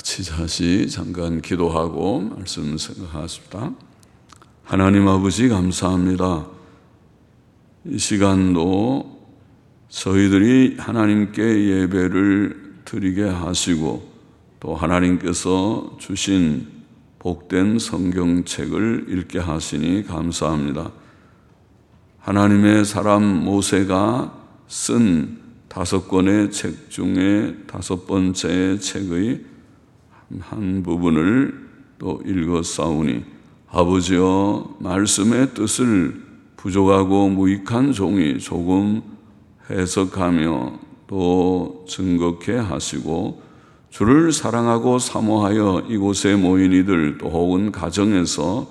같이 다시 잠깐 기도하고 말씀 생각하십시다. 하나님 아버지 감사합니다. 이 시간도 저희들이 하나님께 예배를 드리게 하시고 또 하나님께서 주신 복된 성경책을 읽게 하시니 감사합니다. 하나님의 사람 모세가 쓴 5권의 책 중에 5번째 책의 한 부분을 또 읽었사오니 아버지여 말씀의 뜻을 부족하고 무익한 종이 조금 해석하며 또 증거케 하시고 주를 사랑하고 사모하여 이곳에 모인 이들 또 혹은 가정에서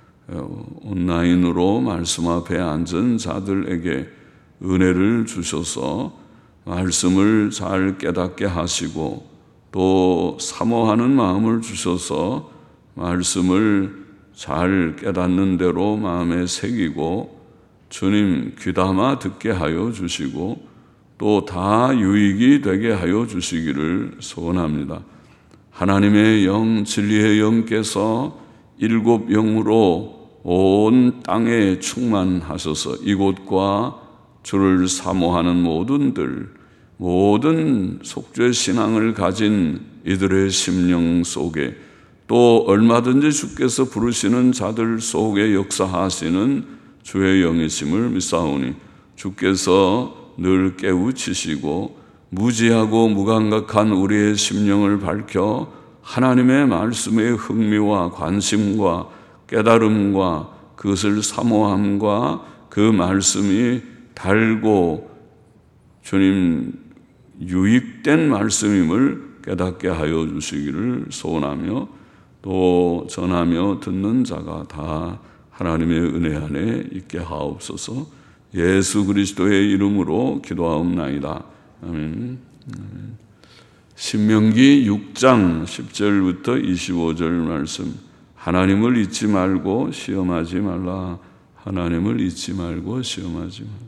온라인으로 말씀 앞에 앉은 자들에게 은혜를 주셔서 말씀을 잘 깨닫게 하시고 또 사모하는 마음을 주셔서 말씀을 잘 깨닫는 대로 마음에 새기고 주님 귀담아 듣게 하여 주시고 또 다 유익이 되게 하여 주시기를 소원합니다. 하나님의 영, 진리의 영께서 7 영으로 온 땅에 충만하셔서 이곳과 주를 사모하는 모든 속죄 신앙을 가진 이들의 심령 속에 또 얼마든지 주께서 부르시는 자들 속에 역사하시는 주의 영이심을 믿사오니 주께서 늘 깨우치시고 무지하고 무감각한 우리의 심령을 밝혀 하나님의 말씀에 흥미와 관심과 깨달음과 그것을 사모함과 그 말씀이 달고 주님 유익된 말씀임을 깨닫게 하여 주시기를 소원하며 또 전하며 듣는 자가 다 하나님의 은혜 안에 있게 하옵소서. 예수 그리스도의 이름으로 기도하옵나이다. 아멘. 신명기 6장 10절부터 25절 말씀. 하나님을 잊지 말고 시험하지 말라. 하나님을 잊지 말고 시험하지 말라.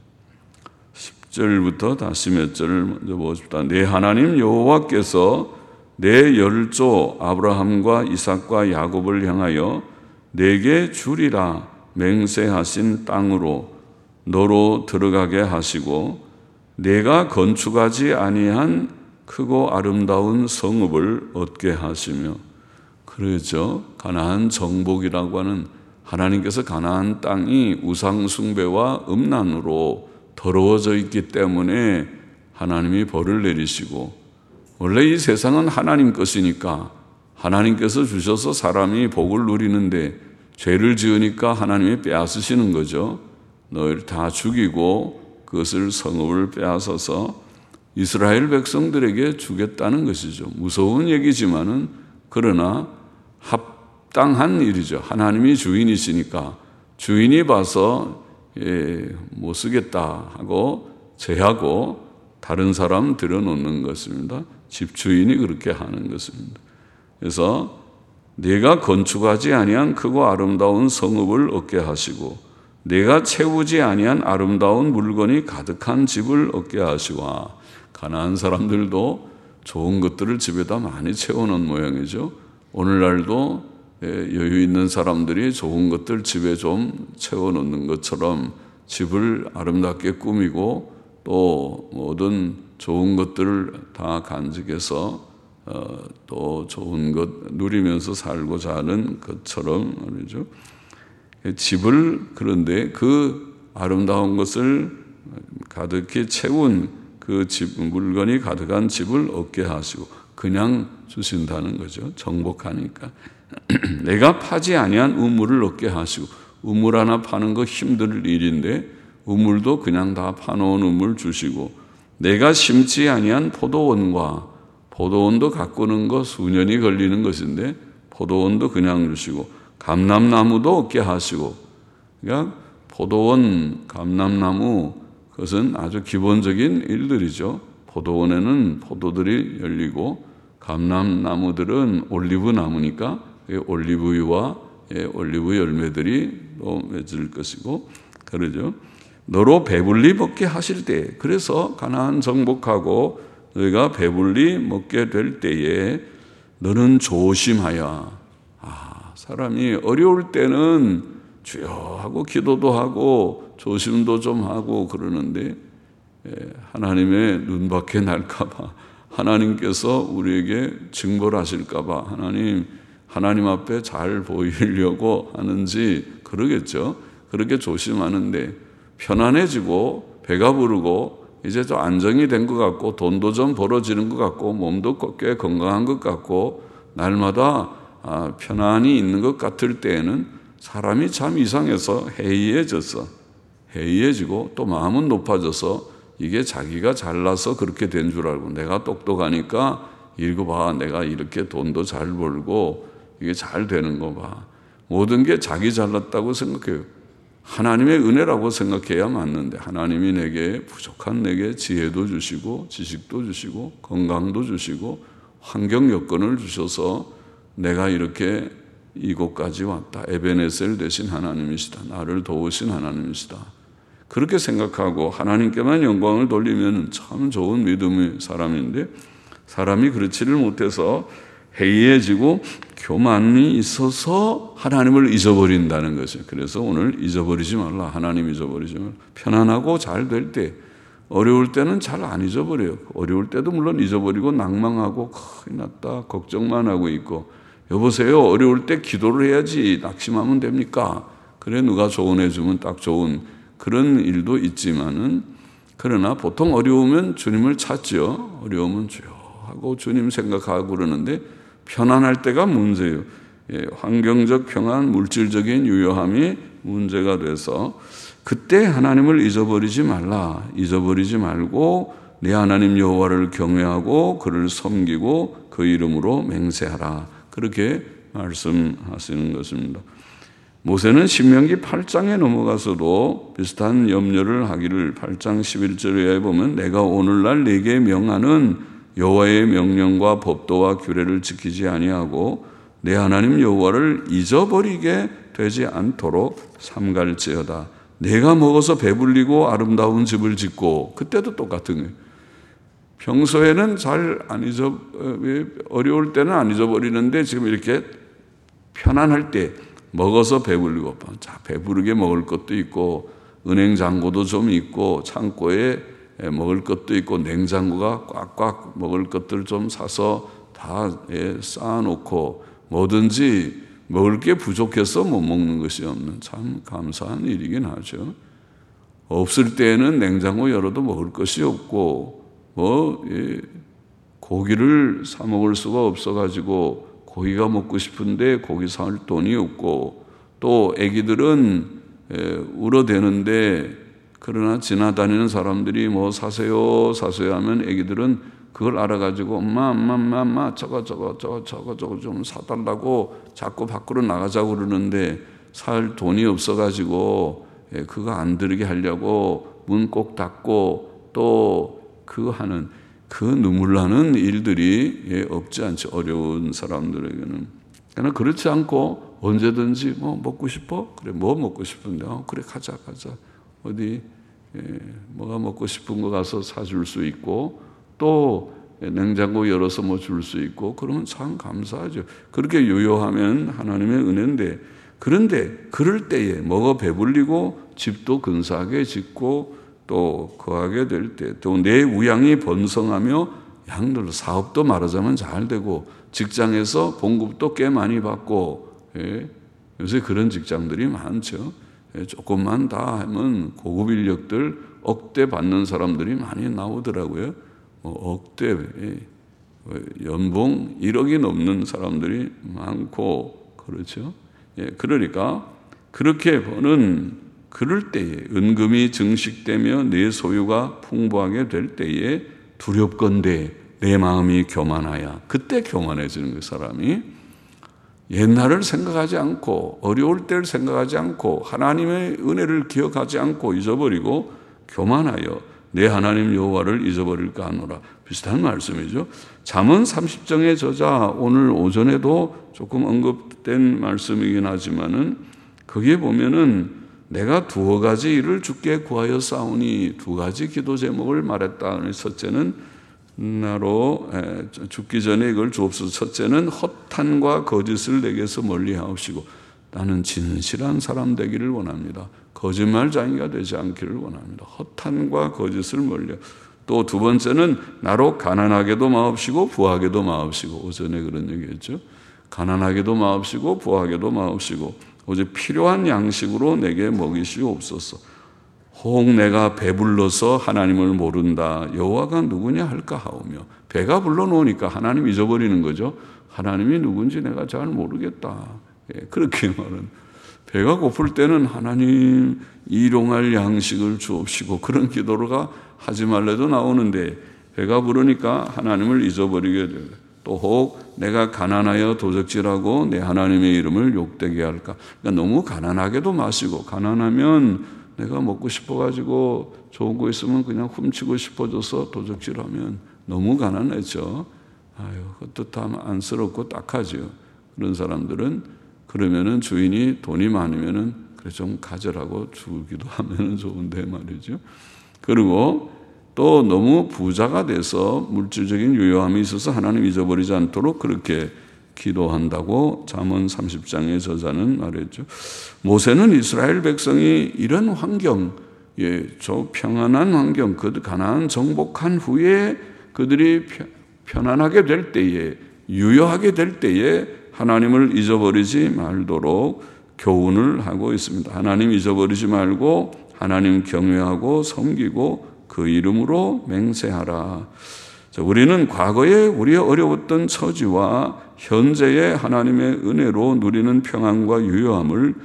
10절부터 다시 몇 절을 먼저 보십시다. 내 하나님 여호와께서 내 열조 아브라함과 이삭과 야곱을 향하여 내게 주리라 맹세하신 땅으로 너로 들어가게 하시고 내가 건축하지 아니한 크고 아름다운 성읍을 얻게 하시며 그러죠. 가나안 정복이라고 하는 하나님께서 가나안 땅이 우상 숭배와 음란으로 더러워져 있기 때문에 하나님이 벌을 내리시고 원래 이 세상은 하나님 것이니까 하나님께서 주셔서 사람이 복을 누리는데 죄를 지으니까 하나님이 빼앗으시는 거죠. 너희를 다 죽이고 그것을 성읍을 빼앗아서 이스라엘 백성들에게 주겠다는 것이죠. 무서운 얘기지만은 그러나 합당한 일이죠. 하나님이 주인이시니까 주인이 봐서 못 쓰겠다 하고 제하고 다른 사람 들여놓는 것입니다. 집주인이 그렇게 하는 것입니다. 그래서 내가 건축하지 아니한 크고 아름다운 성읍을 얻게 하시고 내가 채우지 아니한 아름다운 물건이 가득한 집을 얻게 하시고 가나안 사람들도 좋은 것들을 집에다 많이 채워놓은 모양이죠. 오늘날도 여유 있는 사람들이 좋은 것들 집에 좀 채워놓는 것처럼 집을 아름답게 꾸미고 또 모든 좋은 것들을 다 간직해서 또 좋은 것 누리면서 살고자 하는 것처럼 말이죠. 집을 그런데 그 아름다운 것을 가득히 채운 그 집 물건이 가득한 집을 얻게 하시고 그냥 주신다는 거죠. 정복하니까. 내가 파지 아니한 우물을 얻게 하시고 우물 하나 파는 거 힘들 일인데 우물도 그냥 다 파놓은 우물 주시고 내가 심지 아니한 포도원도 가꾸는 거 수년이 걸리는 것인데 포도원도 그냥 주시고 감람나무도 얻게 하시고 그러니까 포도원, 감람나무 그것은 아주 기본적인 일들이죠. 포도원에는 포도들이 열리고 감람나무들은 올리브 나무니까 올리브유와 올리브 열매들이 또 맺을 것이고 그러죠. 너로 배불리 먹게 하실 때 그래서 가나안 정복하고 너희가 배불리 먹게 될 때에 너는 조심하여. 사람이 어려울 때는 주여 하고 기도도 하고 조심도 좀 하고 그러는데 하나님의 눈밖에 날까 봐, 하나님께서 우리에게 징벌 하실까 봐 하나님 앞에 잘 보이려고 하는지 그러겠죠. 그렇게 조심하는데 편안해지고 배가 부르고 이제 좀 안정이 된 것 같고 돈도 좀 벌어지는 것 같고 몸도 꽤 건강한 것 같고 날마다 편안히 있는 것 같을 때에는 사람이 참 이상해서 해이해지고 또 마음은 높아져서 이게 자기가 잘나서 그렇게 된 줄 알고 내가 똑똑하니까 이거 봐, 내가 이렇게 돈도 잘 벌고 이게 잘 되는 거 봐. 모든 게 자기 잘났다고 생각해요. 하나님의 은혜라고 생각해야 맞는데 하나님이 내게 부족한 내게 지혜도 주시고 지식도 주시고 건강도 주시고 환경 여건을 주셔서 내가 이렇게 이곳까지 왔다. 에베네셀 되신 하나님이시다. 나를 도우신 하나님이시다. 그렇게 생각하고 하나님께만 영광을 돌리면 참 좋은 믿음의 사람인데 사람이 그렇지를 못해서 해이해지고 교만이 있어서 하나님을 잊어버린다는 것이에요. 그래서 오늘 잊어버리지 말라. 하나님 잊어버리지 말라. 편안하고 잘 될 때, 어려울 때는 잘 안 잊어버려요. 어려울 때도 물론 잊어버리고 낭망하고 큰일 났다 걱정만 하고 있고 여보세요. 어려울 때 기도를 해야지 낙심하면 됩니까? 그래 누가 조언해 주면 딱 좋은 그런 일도 있지만은 그러나 보통 어려우면 주님을 찾죠. 어려우면 주여 하고 주님 생각하고 그러는데 편안할 때가 문제예요. 환경적 평안, 물질적인 유효함이 문제가 돼서 그때 하나님을 잊어버리지 말라. 잊어버리지 말고 내 하나님 여호와를 경외하고 그를 섬기고 그 이름으로 맹세하라. 그렇게 말씀하시는 것입니다. 모세는 신명기 8장에 넘어가서도 비슷한 염려를 하기를 8장 11절에 보면 내가 오늘날 네게 명하는 여호와의 명령과 법도와 규례를 지키지 아니하고 내 하나님 여호와를 잊어버리게 되지 않도록 삼갈지어다. 내가 먹어서 배불리고 아름다운 집을 짓고 그때도 똑같은 거예요. 평소에는 잘 안 어려울 때는 안 잊어버리는데 지금 이렇게 편안할 때 먹어서 배불리고 자 배부르게 먹을 것도 있고 은행 잔고도 좀 있고 창고에 먹을 것도 있고 냉장고가 꽉꽉 먹을 것들 좀 사서 다 쌓아놓고 뭐든지 먹을 게 부족해서 못 먹는 것이 없는 참 감사한 일이긴 하죠. 없을 때에는 냉장고 열어도 먹을 것이 없고 고기를 사 먹을 수가 없어가지고 고기가 먹고 싶은데 고기 살 돈이 없고 또 애기들은 울어대는데 그러나 지나다니는 사람들이 뭐 사세요 하면 애기들은 그걸 알아가지고 엄마 저거 좀 사달라고 자꾸 밖으로 나가자고 그러는데 살 돈이 없어가지고 그거 안 들게 하려고 문 꼭 닫고 또 하는 그 눈물 나는 일들이 없지 않죠. 어려운 사람들에게는. 그러나 그렇지 않고 언제든지 뭐 먹고 싶어? 그래 뭐 먹고 싶은데 그래 가자 어디 뭐가 먹고 싶은 거 가서 사줄 수 있고 또 냉장고 열어서 뭐 줄 수 있고 그러면 참 감사하죠. 그렇게 유효하면 하나님의 은혜인데 그런데 그럴 때에 먹어 배불리고 집도 근사하게 짓고 또 거하게 될 때 또 내 우양이 번성하며 양들로 사업도 말하자면 잘 되고 직장에서 봉급도 꽤 많이 받고 요새 그런 직장들이 많죠. 조금만 다 하면 고급 인력들 억대 받는 사람들이 많이 나오더라고요. 억대 연봉 1억이 넘는 사람들이 많고 그렇죠. 그러니까 그렇게 버는 그럴 때에 은금이 증식되며 내 소유가 풍부하게 될 때에 두렵건대 내 마음이 교만하여 그때 교만해지는 거예요. 사람이 옛날을 생각하지 않고 어려울 때를 생각하지 않고 하나님의 은혜를 기억하지 않고 잊어버리고 교만하여 내 하나님 여호와를 잊어버릴까 하노라. 비슷한 말씀이죠. 잠언 30장의 저자 오늘 오전에도 조금 언급된 말씀이긴 하지만은 거기에 보면은 내가 2가지 일을 주께 구하여 싸우니 2가지 기도 제목을 말했다. 첫째는 나로 죽기 전에 이걸 주옵소서. 첫째는 허탄과 거짓을 내게서 멀리하옵시고 나는 진실한 사람 되기를 원합니다. 거짓말장이가 되지 않기를 원합니다. 허탄과 거짓을 멀리. 또 두 번째는 나로 가난하게도 마옵시고 부하게도 마옵시고. 오전에 그런 얘기했죠. 가난하게도 마옵시고 부하게도 마옵시고 오직 필요한 양식으로 내게 먹이시옵소서. 혹 내가 배불러서 하나님을 모른다. 여호와가 누구냐 할까 하오며. 배가 불러놓으니까 하나님 잊어버리는 거죠. 하나님이 누군지 내가 잘 모르겠다. 그렇게 말은 배가 고플 때는 하나님 일용할 양식을 주옵시고 그런 기도가 하지 말래도 나오는데 배가 부르니까 하나님을 잊어버리게 돼요. 또 혹 내가 가난하여 도적질하고 내 하나님의 이름을 욕되게 할까. 그러니까 너무 가난하게도 마시고 가난하면 내가 먹고 싶어가지고 좋은 거 있으면 그냥 훔치고 싶어져서 도적질하면 너무 가난해져. 헛뜻하면 안쓰럽고 딱하지요. 그런 사람들은 그러면은 주인이 돈이 많으면은 그래 좀 가져라고 주기도 하면은 좋은데 말이죠. 그리고 또 너무 부자가 돼서 물질적인 유효함이 있어서 하나님 잊어버리지 않도록 그렇게 기도한다고 잠언 30장의 저자는 말했죠. 모세는 이스라엘 백성이 이런 환경, 저 평안한 환경, 그 가나안 정복한 후에 그들이 편안하게 될 때에, 유효하게 될 때에 하나님을 잊어버리지 말도록 교훈을 하고 있습니다. 하나님 잊어버리지 말고 하나님 경외하고 섬기고 그 이름으로 맹세하라. 우리는 과거에 우리의 어려웠던 처지와 현재의 하나님의 은혜로 누리는 평안과 유효함을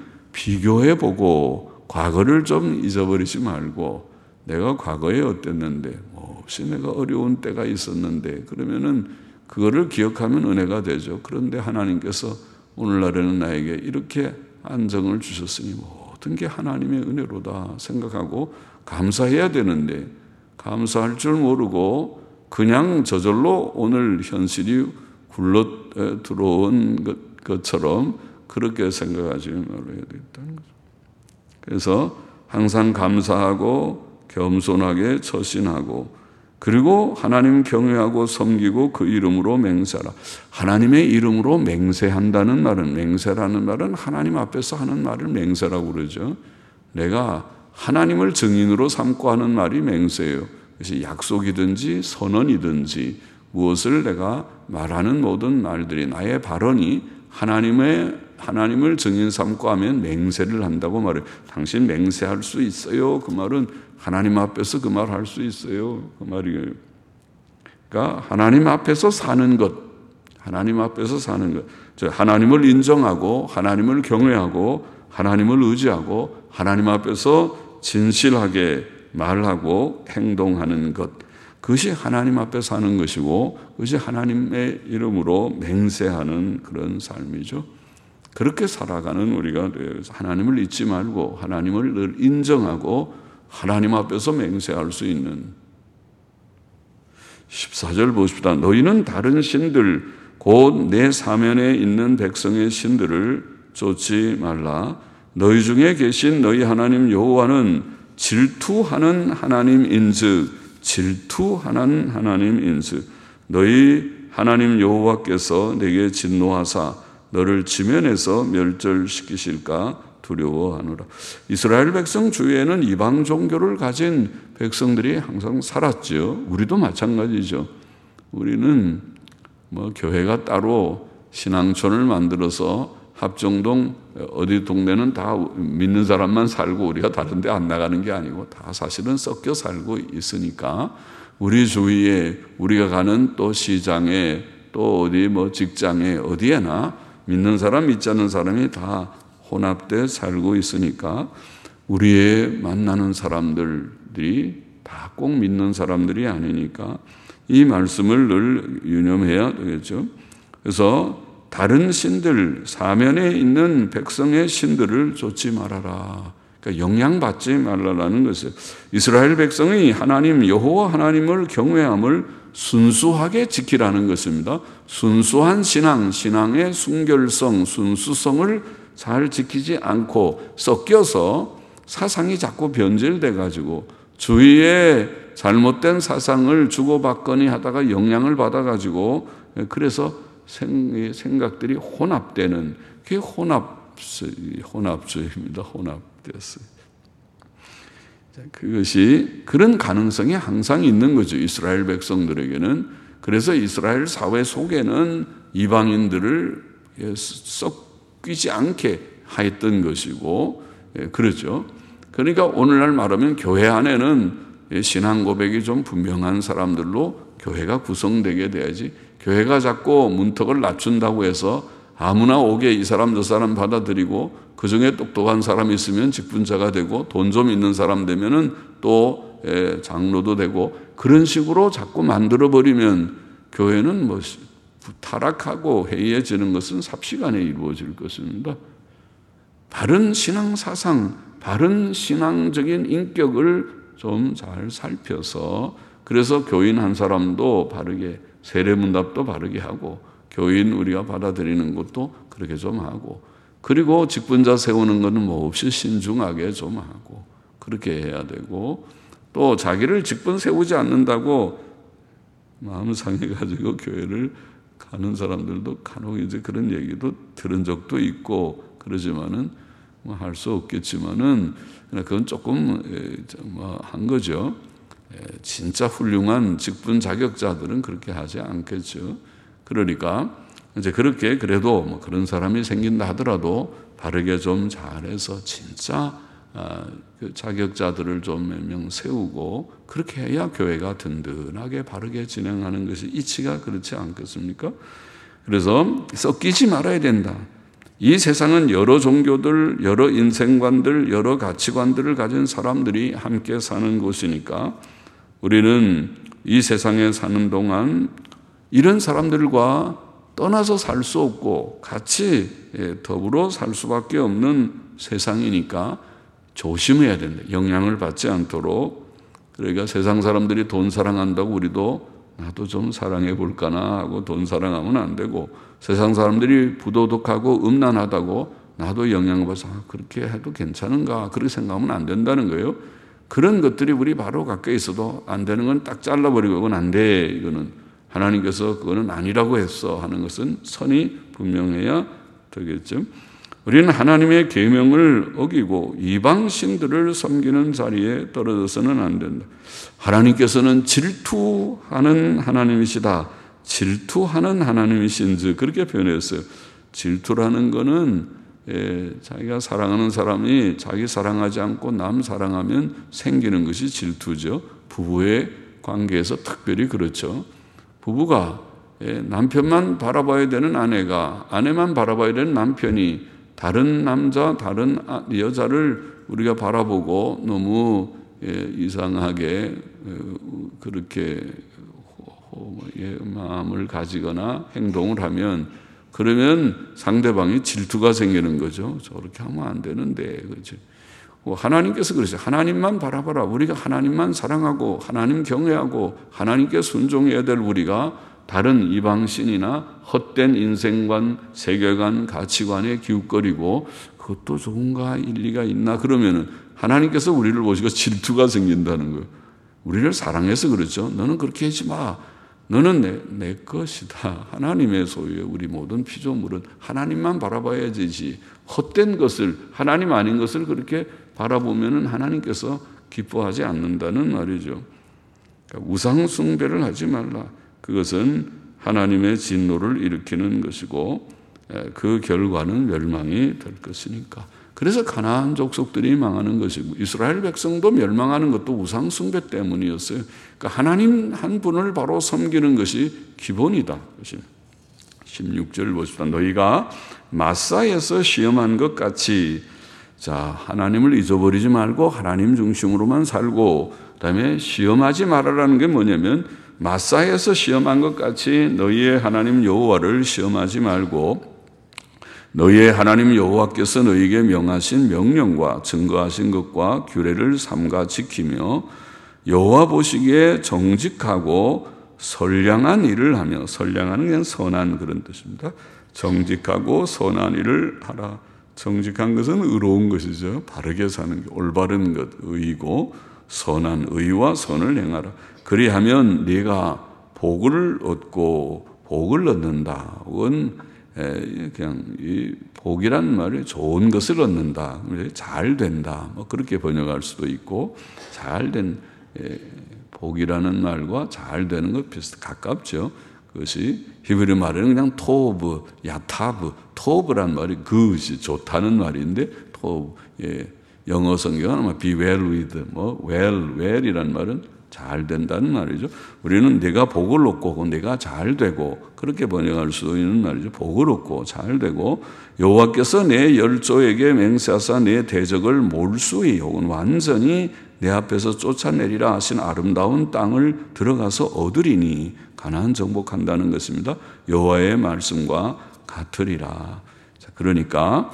비교해보고 과거를 좀 잊어버리지 말고 내가 과거에 어땠는데 혹시 내가 어려운 때가 있었는데 그러면은 그거를 기억하면 은혜가 되죠. 그런데 하나님께서 오늘날에는 나에게 이렇게 안정을 주셨으니 모든 게 하나님의 은혜로다 생각하고 감사해야 되는데 감사할 줄 모르고 그냥 저절로 오늘 현실이 굴러 들어온 것처럼 그렇게 생각하지 말아야 되겠다는 거죠. 그래서 항상 감사하고 겸손하게 처신하고 그리고 하나님 경외하고 섬기고 그 이름으로 맹세하라. 하나님의 이름으로 맹세한다는 말은 맹세라는 말은 하나님 앞에서 하는 말을 맹세라고 그러죠. 내가 하나님을 증인으로 삼고 하는 말이 맹세예요. 그래서 약속이든지 선언이든지 무엇을 내가 말하는 모든 말들이 나의 발언이 하나님을 증인 삼고 하면 맹세를 한다고 말해요. 당신 맹세할 수 있어요. 그 말은 하나님 앞에서 그 말 할 수 있어요. 그 말이에요. 그러니까 하나님 앞에서 사는 것, 하나님 앞에서 사는 것. 하나님을 인정하고 하나님을 경외하고 하나님을 의지하고 하나님 앞에서 진실하게 말하고 행동하는 것. 그것이 하나님 앞에 사는 것이고 그것이 하나님의 이름으로 맹세하는 그런 삶이죠. 그렇게 살아가는 우리가 되어서 하나님을 잊지 말고 하나님을 늘 인정하고 하나님 앞에서 맹세할 수 있는 14절 보십시다. 너희는 다른 신들 곧 내 사면에 있는 백성의 신들을 쫓지 말라. 너희 중에 계신 너희 하나님 여호와는 질투하는 하나님인즉 질투하는 하나님인즉 너희 하나님 여호와께서 내게 진노하사 너를 지면에서 멸절시키실까 두려워하노라. 이스라엘 백성 주위에는 이방 종교를 가진 백성들이 항상 살았죠. 우리도 마찬가지죠. 우리는 교회가 따로 신앙촌을 만들어서 합정동 어디 동네는 다 믿는 사람만 살고 우리가 다른 데 안 나가는 게 아니고 다 사실은 섞여 살고 있으니까 우리 주위에 우리가 가는 또 시장에 또 어디 직장에 어디에나 믿는 사람 믿지 않는 사람이 다 혼합돼 살고 있으니까 우리의 만나는 사람들이 다 꼭 믿는 사람들이 아니니까 이 말씀을 늘 유념해야 되겠죠. 그래서 다른 신들, 사면에 있는 백성의 신들을 쫓지 말아라. 그러니까 영향받지 말라라는 것이에요. 이스라엘 백성이 하나님 여호와 하나님을 경외함을 순수하게 지키라는 것입니다. 순수한 신앙의 순결성, 순수성을 잘 지키지 않고 섞여서 사상이 자꾸 변질돼 가지고 주위에 잘못된 사상을 주고받거니 하다가 영향을 받아가지고 그래서 생각들이 혼합되는 그게 혼합주의입니다. 혼합됐어요. 그것이 그런 가능성이 항상 있는 거죠. 이스라엘 백성들에게는. 그래서 이스라엘 사회 속에는 이방인들을 섞이지 않게 하였던 것이고 그렇죠. 그러니까 오늘날 말하면 교회 안에는 신앙 고백이 좀 분명한 사람들로 교회가 구성되게 돼야지 교회가 자꾸 문턱을 낮춘다고 해서 아무나 오게 이 사람 저 사람 받아들이고 그중에 똑똑한 사람이 있으면 직분자가 되고 돈 좀 있는 사람 되면은 또 장로도 되고 그런 식으로 자꾸 만들어버리면 교회는 뭐 타락하고 해이해지는 것은 삽시간에 이루어질 것입니다. 바른 신앙 사상, 바른 신앙적인 인격을 좀 잘 살펴서 그래서 교인 한 사람도 바르게 세례문답도 바르게 하고 교인 우리가 받아들이는 것도 그렇게 좀 하고 그리고 직분자 세우는 것은 뭐 없이 신중하게 좀 하고 그렇게 해야 되고 또 자기를 직분 세우지 않는다고 마음 상해가지고 교회를 가는 사람들도 간혹 이제 그런 얘기도 들은 적도 있고 그러지만은 뭐 할 수 없겠지만은 그건 조금 한 거죠. 진짜 훌륭한 직분 자격자들은 그렇게 하지 않겠죠. 그러니까 이제 그렇게 그래도 뭐 그런 사람이 생긴다 하더라도 바르게 좀 잘해서 진짜 그 자격자들을 좀 몇 명 세우고 그렇게 해야 교회가 든든하게 바르게 진행하는 것이 이치가 그렇지 않겠습니까? 그래서 섞이지 말아야 된다. 이 세상은 여러 종교들, 여러 인생관들, 여러 가치관들을 가진 사람들이 함께 사는 곳이니까 우리는 이 세상에 사는 동안 이런 사람들과 떠나서 살 수 없고 같이 더불어 살 수밖에 없는 세상이니까 조심해야 된다. 영향을 받지 않도록. 그러니까 세상 사람들이 돈 사랑한다고 우리도 나도 좀 사랑해 볼까나 하고 돈 사랑하면 안 되고 세상 사람들이 부도덕하고 음란하다고 나도 영향을 받아서 그렇게 해도 괜찮은가 그렇게 생각하면 안 된다는 거예요. 그런 것들이 우리 바로 가까이 있어도 안 되는 건 딱 잘라버리고 이건 안 돼. 이거는 하나님께서 그거는 아니라고 했어 하는 것은 선이 분명해야 되겠죠. 우리는 하나님의 계명을 어기고 이방 신들을 섬기는 자리에 떨어져서는 안 된다. 하나님께서는 질투하는 하나님이시다. 질투하는 하나님이신지 그렇게 표현했어요. 질투라는 거는 자기가 사랑하는 사람이 자기 사랑하지 않고 남 사랑하면 생기는 것이 질투죠. 부부의 관계에서 특별히 그렇죠. 부부가 남편만 바라봐야 되는 아내가 아내만 바라봐야 되는 남편이 다른 남자, 다른 여자를 우리가 바라보고 너무 이상하게 그렇게 마음을 가지거나 행동을 하면 그러면 상대방이 질투가 생기는 거죠. 저렇게 하면 안 되는데, 그렇죠? 하나님께서 그러세요. 하나님만 바라봐라. 우리가 하나님만 사랑하고 하나님 경외하고 하나님께 순종해야 될 우리가 다른 이방신이나 헛된 인생관, 세계관, 가치관에 기웃거리고 그것도 좋은가 일리가 있나 그러면은 하나님께서 우리를 보시고 질투가 생긴다는 거예요. 우리를 사랑해서 그렇죠. 너는 그렇게 하지 마. 너는 내 것이다. 하나님의 소유의 우리 모든 피조물은 하나님만 바라봐야 되지. 헛된 것을 하나님 아닌 것을 그렇게 바라보면은 하나님께서 기뻐하지 않는다는 말이죠. 그러니까 우상 숭배를 하지 말라. 그것은 하나님의 진노를 일으키는 것이고 그 결과는 멸망이 될 것이니까. 그래서 가나안 족속들이 망하는 것이고 이스라엘 백성도 멸망하는 것도 우상 숭배 때문이었어요. 그러니까 하나님 한 분을 바로 섬기는 것이 기본이다. 16절 보십시다. 너희가 마사에서 시험한 것 같이 자 하나님을 잊어버리지 말고 하나님 중심으로만 살고 그다음에 시험하지 말아라는 게 뭐냐면 마사에서 시험한 것 같이 너희의 하나님 여호와를 시험하지 말고 너희의 하나님 여호와께서 너희에게 명하신 명령과 증거하신 것과 규례를 삼가 지키며 여호와 보시기에 정직하고 선량한 일을 하며 선량한 건 선한 그런 뜻입니다. 정직하고 선한 일을 하라. 정직한 것은 의로운 것이죠. 바르게 사는 게 올바른 것, 의이고 선한 의와 선을 행하라. 그리하면 네가 복을 얻고 복을 얻는다. 혹은 그냥 이 복이란 말이 좋은 것을 얻는다. 잘 된다. 뭐 그렇게 번역할 수도 있고, 잘된 복이라는 말과 잘 되는 것 가깝죠. 그것이 히브리 말에는 그냥 토브, 야타브, 토브란 말이 그것이 좋다는 말인데, 토브, 영어 성경은 아마 be well with, well이란 말은 잘 된다는 말이죠. 우리는 내가 복을 얻고 내가 잘 되고 그렇게 번역할 수 있는 말이죠. 복을 얻고 잘 되고 여호와께서 내 열조에게 맹세하사 내 대적을 몰수히 혹은 완전히 내 앞에서 쫓아내리라 하신 아름다운 땅을 들어가서 얻으리니 가나안 정복한다는 것입니다. 여호와의 말씀과 같으리라. 자, 그러니까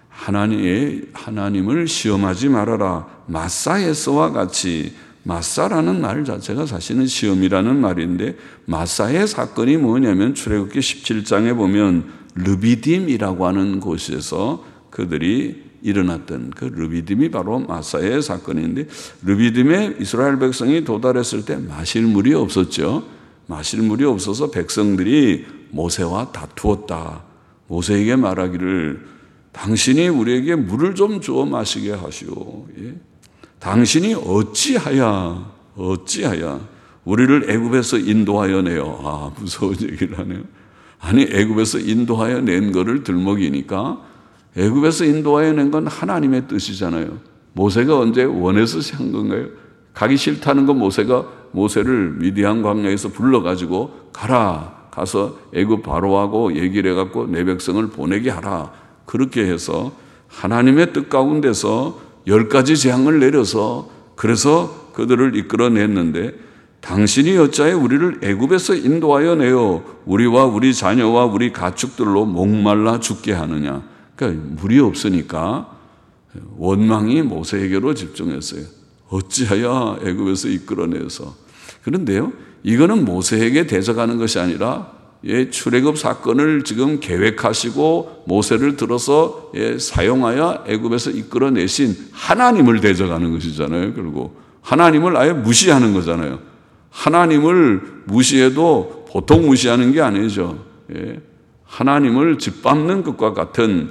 하나님을 시험하지 말아라. 마사에서와 같이, 마사라는 말 자체가 사실은 시험이라는 말인데, 마사의 사건이 뭐냐면 출애굽기 17장에 보면 르비딤이라고 하는 곳에서 그들이 일어났던 그 르비딤이 바로 마사의 사건인데, 르비딤에 이스라엘 백성이 도달했을 때 마실 물이 없었죠. 마실 물이 없어서 백성들이 모세와 다투었다. 모세에게 말하기를 당신이 우리에게 물을 좀 주어 마시게 하시오. 당신이 어찌하여 우리를 애굽에서 인도하여 내어. 무서운 얘기를 하네요. 아니, 애굽에서 인도하여 낸 거를 들먹이니까, 애굽에서 인도하여 낸 건 하나님의 뜻이잖아요. 모세가 언제 원해서 한 건가요? 가기 싫다는 건 모세를 미디안 광야에서 불러가지고 가서 애굽 바로하고 얘기를 해갖고 내 백성을 보내게 하라. 그렇게 해서 하나님의 뜻 가운데서 10가지 재앙을 내려서 그래서 그들을 이끌어냈는데, 당신이 어찌하여 우리를 애굽에서 인도하여 내어 우리와 우리 자녀와 우리 가축들로 목말라 죽게 하느냐. 그러니까 물이 없으니까 원망이 모세에게로 집중했어요. 어찌하여 애굽에서 이끌어내서. 그런데요, 이거는 모세에게 대적하는 것이 아니라 출애굽 사건을 지금 계획하시고 모세를 들어서 사용하여 애굽에서 이끌어내신 하나님을 대적하는 것이잖아요. 그리고 하나님을 아예 무시하는 거잖아요. 하나님을 무시해도 보통 무시하는 게 아니죠. 하나님을 짓밟는 것과 같은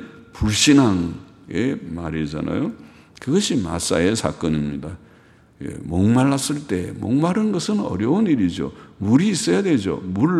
불신앙의 말이잖아요. 그것이 마사의 사건입니다. 목말랐을 때, 목마른 것은 어려운 일이죠. 물이 있어야 되죠.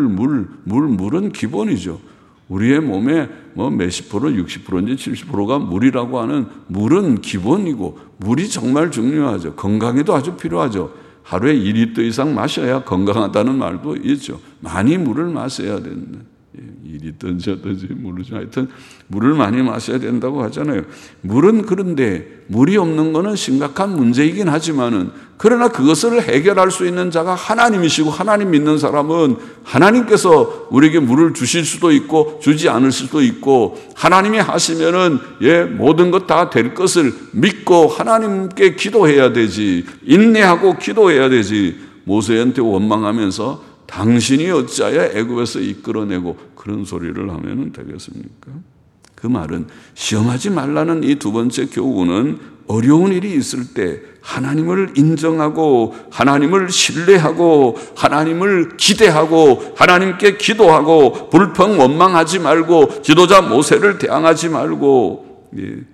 물은 기본이죠. 우리의 몸에 몇십 프로, 60%인지 70%가 물이라고 하는 물은 기본이고, 물이 정말 중요하죠. 건강에도 아주 필요하죠. 하루에 2리터 이상 마셔야 건강하다는 말도 있죠. 많이 물을 마셔야 된다. 2리터인지 어떤지 모르죠. 하여튼 물을 많이 마셔야 된다고 하잖아요. 물은 그런데 물이 없는 것은 심각한 문제이긴 하지만은, 그러나 그것을 해결할 수 있는 자가 하나님이시고, 하나님 믿는 사람은 하나님께서 우리에게 물을 주실 수도 있고 주지 않을 수도 있고, 하나님이 하시면은 모든 것 다 될 것을 믿고 하나님께 기도해야 되지, 인내하고 기도해야 되지. 모세한테 원망하면서 당신이 어찌하여 애굽에서 이끌어내고 그런 소리를 하면 되겠습니까? 그 말은 시험하지 말라는 이 두 번째 교훈은 어려운 일이 있을 때 하나님을 인정하고 하나님을 신뢰하고 하나님을 기대하고 하나님께 기도하고 불평 원망하지 말고 지도자 모세를 대항하지 말고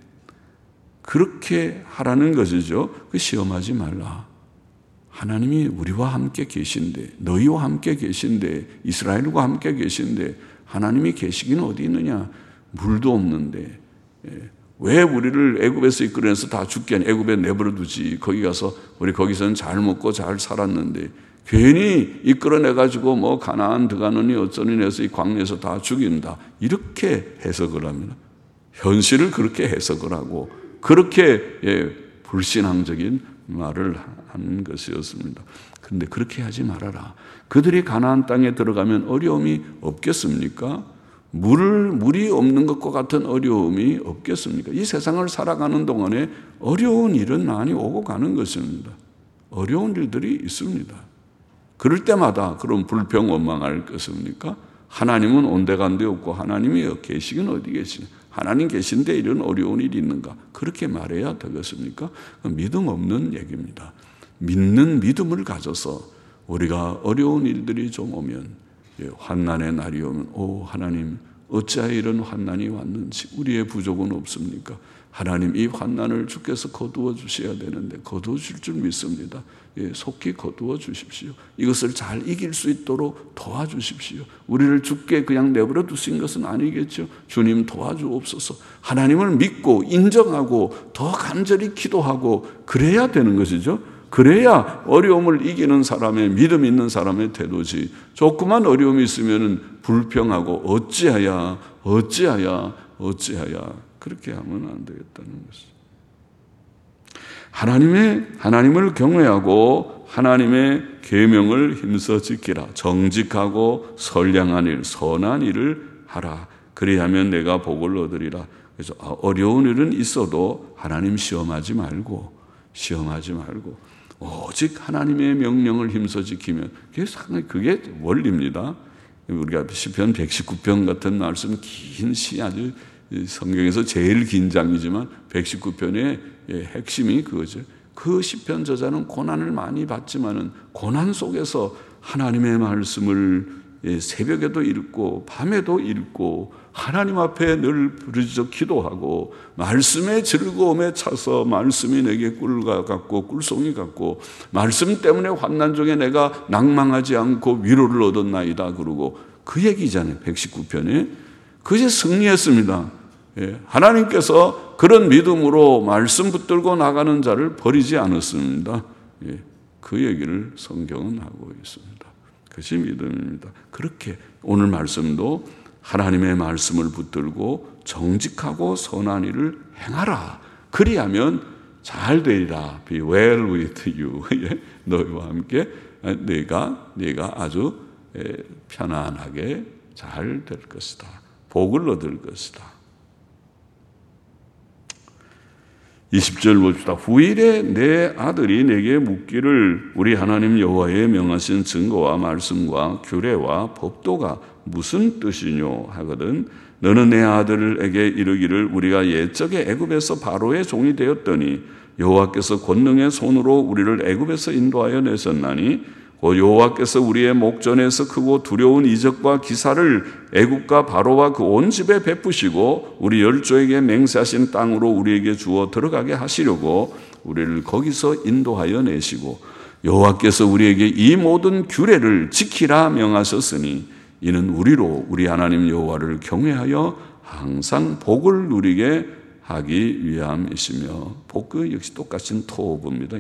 그렇게 하라는 것이죠. 그 시험하지 말라. 하나님이 우리와 함께 계신데, 너희와 함께 계신데, 이스라엘과 함께 계신데 하나님이 계시기는 어디 있느냐? 물도 없는데 왜 우리를 애굽에서 이끌어내서 다 죽게 하냐? 애굽에 내버려 두지. 거기 가서 우리 거기서는 잘 먹고 잘 살았는데 괜히 이끌어내가지고 가나안 들어가느니 어쩌니 해서 이 광야에서 다 죽인다. 이렇게 해석을 합니다. 현실을 그렇게 해석을 하고 그렇게 불신앙적인 말을 한 것이었습니다. 그런데 그렇게 하지 말아라. 그들이 가나안 땅에 들어가면 어려움이 없겠습니까? 물이 없는 것과 같은 어려움이 없겠습니까? 이 세상을 살아가는 동안에 어려운 일은 많이 오고 가는 것입니다. 어려운 일들이 있습니다. 그럴 때마다 그럼 불평 원망할 것입니까? 하나님은 온데간데 없고 하나님이 계시긴 어디 계시냐? 하나님 계신데 이런 어려운 일이 있는가? 그렇게 말해야 되겠습니까? 믿음 없는 얘기입니다. 믿는 믿음을 가져서 우리가 어려운 일들이 좀 오면, 환난의 날이 오면, 오 하나님 어찌하여 이런 환난이 왔는지, 우리의 부족은 없습니까? 하나님 이 환난을 주께서 거두어 주셔야 되는데 거두어 줄 줄 믿습니다. 속히 거두어 주십시오. 이것을 잘 이길 수 있도록 도와주십시오. 우리를 죽게 그냥 내버려 두신 것은 아니겠죠. 주님 도와주옵소서. 하나님을 믿고 인정하고 더 간절히 기도하고 그래야 되는 것이죠. 그래야 어려움을 이기는 사람의, 믿음 있는 사람의 태도지. 조그만 어려움이 있으면 불평하고 어찌하야 그렇게 하면 안 되겠다는 것이죠. 하나님을 경외하고 하나님의 계명을 힘써 지키라. 정직하고 선량한 일, 선한 일을 하라. 그리하면 내가 복을 얻으리라. 그래서 어려운 일은 있어도 하나님 시험하지 말고 오직 하나님의 명령을 힘써 지키면, 그게 원리입니다. 우리가 시편 119편 같은 말씀, 긴 시, 아주 성경에서 제일 긴 장이지만 119편의 핵심이 그거죠. 그 시편 저자는 고난을 많이 받지만은 고난 속에서 하나님의 말씀을 새벽에도 읽고 밤에도 읽고 하나님 앞에 늘 부르짖어 기도하고 말씀의 즐거움에 차서 말씀이 내게 꿀과 같고 꿀송이 같고 말씀 때문에 환난 중에 내가 낭망하지 않고 위로를 얻었나이다 그러고 그 얘기잖아요. 119편에. 그제 승리했습니다. 하나님께서 그런 믿음으로 말씀 붙들고 나가는 자를 버리지 않았습니다. 그 얘기를 성경은 하고 있습니다. 그것이 믿음입니다. 그렇게 오늘 말씀도 하나님의 말씀을 붙들고 정직하고 선한 일을 행하라. 그리하면 잘 되리라. Be well with you. 너희와 함께 네가 아주 편안하게 잘 될 것이다. 복을 얻을 것이다. 20절 봅시다. 후일에 내 아들이 내게 묻기를 우리 하나님 여호와의 명하신 증거와 말씀과 규례와 법도가 무슨 뜻이뇨 하거든. 너는 내 아들에게 이르기를 우리가 옛적에 애굽에서 바로의 종이 되었더니 여호와께서 권능의 손으로 우리를 애굽에서 인도하여 내셨나니 여호와께서 우리의 목전에서 크고 두려운 이적과 기사를 애굽과 바로와 그 온 집에 베푸시고 우리 열조에게 맹세하신 땅으로 우리에게 주어 들어가게 하시려고 우리를 거기서 인도하여 내시고 여호와께서 우리에게 이 모든 규례를 지키라 명하셨으니 이는 우리로 우리 하나님 여호와를 경외하여 항상 복을 누리게 하기 위함이시며 복그 역시 똑같은 토브입니다.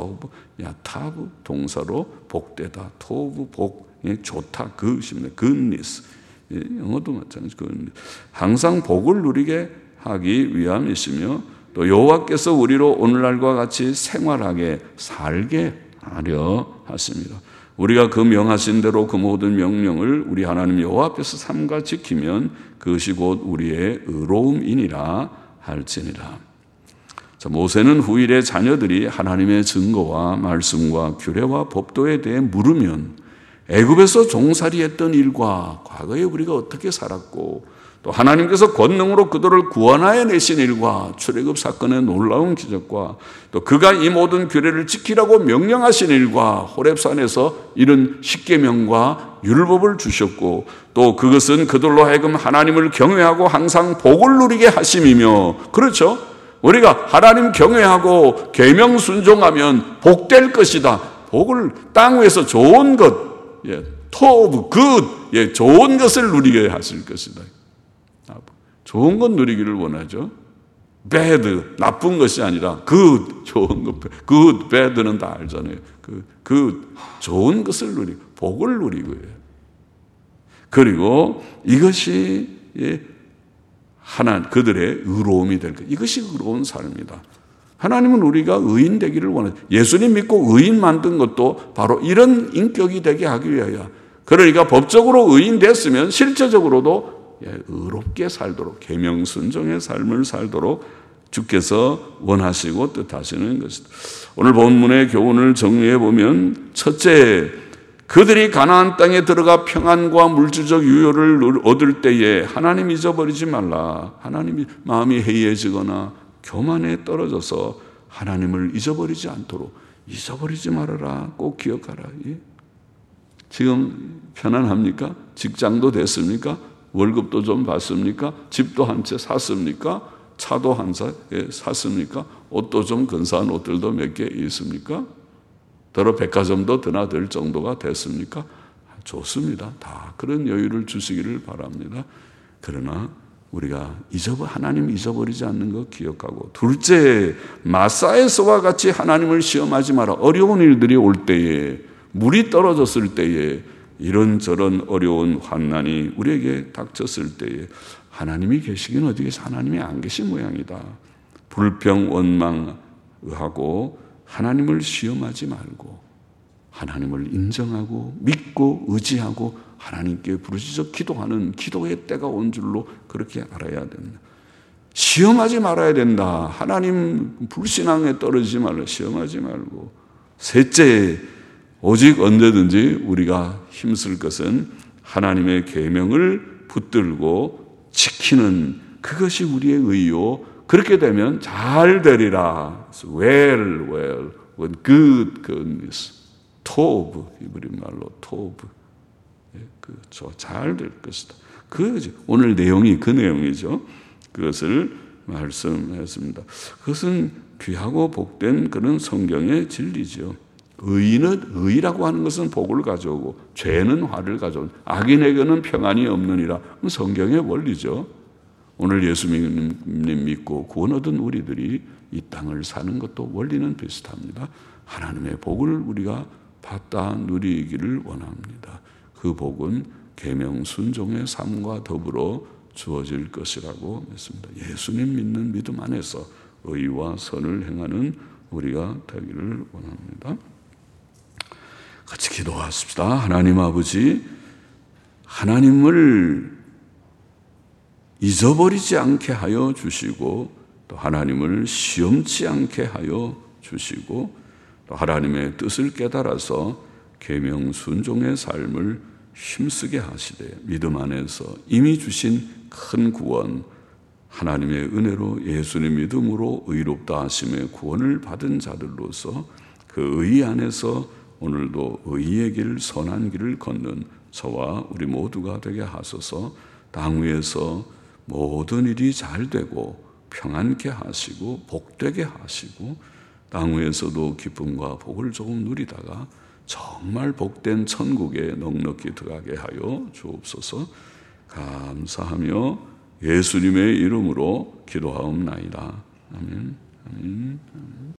야타브 동사로 복되다. 토브 복 좋다 그것입니다. goodness 영어도 마찬가지죠. 항상 복을 누리게 하기 위함이시며 또 여호와께서 우리로 오늘날과 같이 생활하게 살게 하려 하십니다. 우리가 그 명하신 대로 그 모든 명령을 우리 하나님 여호와 앞에서 삼가 지키면 그것이 곧 우리의 의로움이니라 할지니라. 자, 모세는 후일의 자녀들이 하나님의 증거와 말씀과 규례와 법도에 대해 물으면 애굽에서 종살이했던 일과 과거에 우리가 어떻게 살았고 또 하나님께서 권능으로 그들을 구원하여 내신 일과 출애굽 사건의 놀라운 기적과 또 그가 이 모든 규례를 지키라고 명령하신 일과 호렙산에서 이런 십계명과 율법을 주셨고 또 그것은 그들로 하여금 하나님을 경외하고 항상 복을 누리게 하심이며 그렇죠? 우리가 하나님 경외하고 계명 순종하면 복될 것이다. 복을 땅 위에서 좋은 것, 토브, 굿, 좋은 것을 누리게 하실 것이다. 좋은 것 누리기를 원하죠. bad, 나쁜 것이 아니라 good, 좋은 것. good, bad는 다 알잖아요. good, 좋은 것을 누리고 복을 누리고요. 그리고 이것이 그들의 의로움이 될 것. 이것이 의로운 삶이다. 하나님은 우리가 의인 되기를 원하죠. 예수님 믿고 의인 만든 것도 바로 이런 인격이 되게 하기 위하여. 그러니까 법적으로 의인 됐으면 실제적으로도 의롭게 살도록 계명 순종의 삶을 살도록 주께서 원하시고 뜻하시는 것이다. 오늘 본문의 교훈을 정리해 보면 첫째, 그들이 가나안 땅에 들어가 평안과 물질적 유효를 얻을 때에 하나님 잊어버리지 말라. 하나님이 마음이 해이해지거나 교만에 떨어져서 하나님을 잊어버리지 않도록 잊어버리지 말아라. 꼭 기억하라. 예? 지금 편안합니까? 직장도 됐습니까? 월급도 좀 받습니까? 집도 한 채 샀습니까? 차도 한 채 샀습니까? 옷도 좀 근사한 옷들도 몇 개 있습니까? 더러 백화점도 드나들 정도가 됐습니까? 좋습니다. 다 그런 여유를 주시기를 바랍니다. 그러나 우리가 하나님 잊어버리지 않는 것 기억하고, 둘째, 마사에서와 같이 하나님을 시험하지 마라. 어려운 일들이 올 때에, 물이 떨어졌을 때에, 이런저런 어려운 환난이 우리에게 닥쳤을 때에 하나님이 계시긴 어디 계세요? 하나님이 안 계신 모양이다. 불평, 원망하고 하나님을 시험하지 말고 하나님을 인정하고 믿고 의지하고 하나님께 부르짖어 기도하는 기도의 때가 온 줄로 그렇게 알아야 된다. 시험하지 말아야 된다. 하나님 불신앙에 떨어지지 말라. 시험하지 말고. 셋째, 오직 언제든지 우리가 힘쓸 것은 하나님의 계명을 붙들고 지키는 그것이 우리의 의요. 그렇게 되면 잘 되리라. well, with goodness. 토브, 히브리 말로 토브. 그렇죠. 잘 될 것이다. 오늘 내용이 그 내용이죠. 그것을 말씀했습니다. 그것은 귀하고 복된 그런 성경의 진리죠. 의라고 하는 것은 복을 가져오고 죄는 화를 가져오고 악인에게는 평안이 없느니라. 성경의 원리죠. 오늘 예수님 믿고 구원 얻은 우리들이 이 땅을 사는 것도 원리는 비슷합니다. 하나님의 복을 우리가 받다 누리기를 원합니다. 그 복은 계명 순종의 삶과 더불어 주어질 것이라고 믿습니다. 예수님 믿는 믿음 안에서 의와 선을 행하는 우리가 되기를 원합니다. 같이 기도하십시다. 하나님 아버지, 하나님을 잊어버리지 않게 하여 주시고 또 하나님을 시험치 않게 하여 주시고 또 하나님의 뜻을 깨달아서 계명 순종의 삶을 힘쓰게 하시되 믿음 안에서 이미 주신 큰 구원, 하나님의 은혜로 예수님 믿음으로 의롭다 하심의 구원을 받은 자들로서 그 의 안에서 오늘도 의의 길, 선한 길을 걷는 저와 우리 모두가 되게 하소서. 땅 위에서 모든 일이 잘 되고 평안케 하시고 복되게 하시고 땅 위에서도 기쁨과 복을 조금 누리다가 정말 복된 천국에 넉넉히 들어가게 하여 주옵소서. 감사하며 예수님의 이름으로 기도하옵나이다. 아멘. 아멘. 아멘.